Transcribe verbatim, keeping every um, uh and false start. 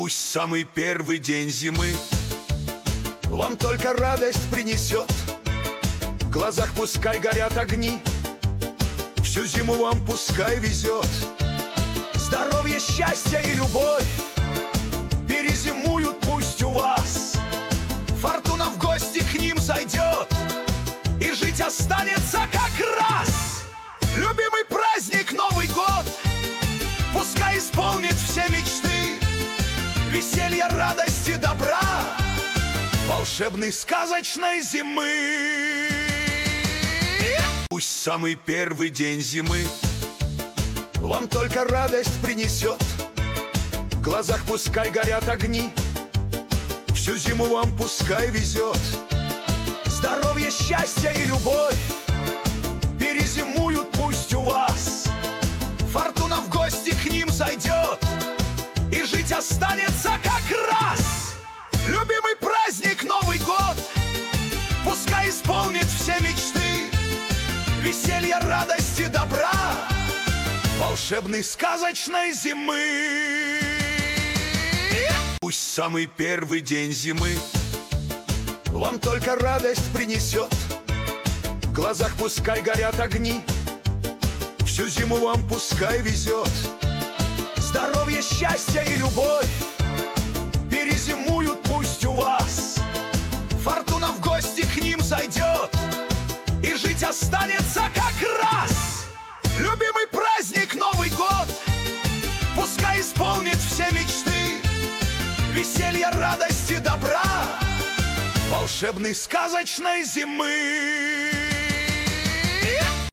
Пусть самый первый день зимы вам только радость принесет. В глазах пускай горят огни, всю зиму вам пускай везет. Здоровье, счастье и любовь перезимуют пусть у вас. Фортуна в гости к ним зайдет, и жить останется как раз. Любимый праздник Новый год пускай исполнит все мечты, веселья, радости, добра, волшебной сказочной зимы. Пусть самый первый день зимы вам только радость принесет. В глазах пускай горят огни, всю зиму вам пускай везет. Здоровье, счастье и любовь перезимуют пусть у вас. Фортуна в гости к ним зайдет, и жить останется как раз. Любимый праздник Новый год пускай исполнит все мечты, веселья, радости, добра, волшебной сказочной зимы. Пусть самый первый день зимы вам только радость принесет. В глазах пускай горят огни, всю зиму вам пускай везет. Здоровье, счастье и любовь перезимуют пусть у вас. Фортуна в гости к ним зайдет, и жить останется как раз. Любимый праздник Новый год пускай исполнит все мечты, веселья, радости, добра, волшебной сказочной зимы.